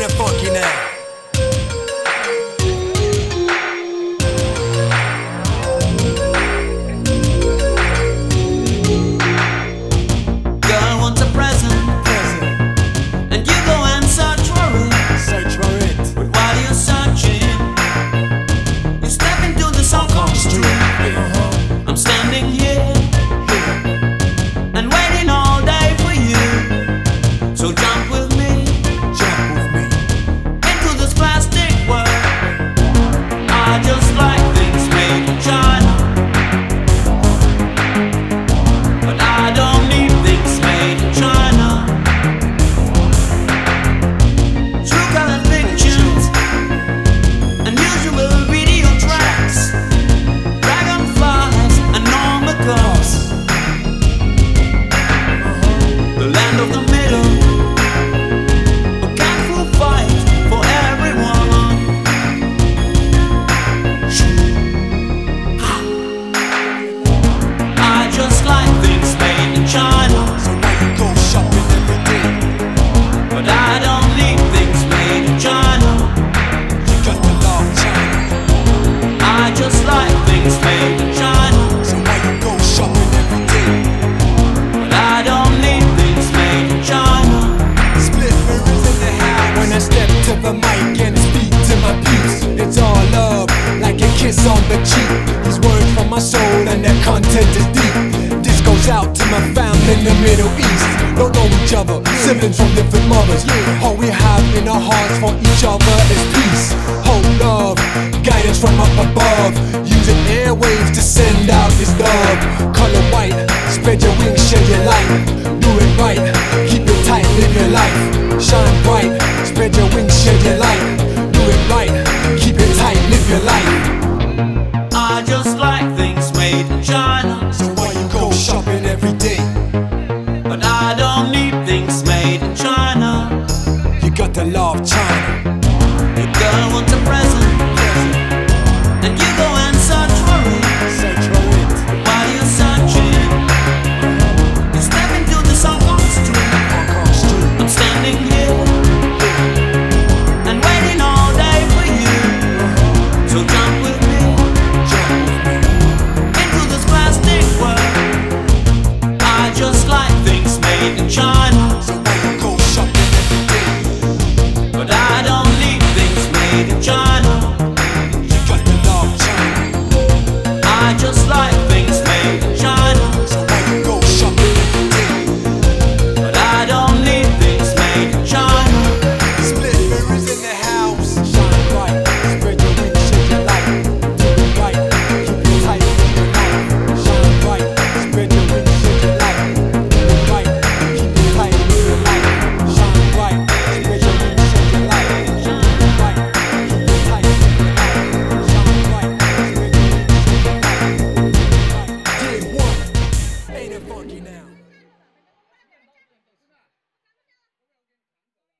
getting funky now. Girl wants a present, and you go and search for it. But while you're searching, you step into the so-called street. I'm standing here and waiting all day for you. So jump with me into this plastic world. I just like things made in China, but I don't need things made in China. True color pictures, unusual video tracks, dragonflies and normal girls. The land of the middle, a careful fight for everyone. I just like things made in China, So now you go shopping every day. but I don't need things made in China. You got to love China. I just like things made in China, So now you go shopping every day. but I don't need things made in China. Split mirrors in the house. When I step to the mic and speak to my peeps, it's all love, like a kiss on the cheek. These words from my soul and their content is deep. This goes out to my family in the Middle East. Don't know each other, siblings from different mothers. All we have in our hearts for each other is peace, hope, love, guidance from up above. Using airwaves to send out this love. Color white, spread your wings, share your light. Do it right.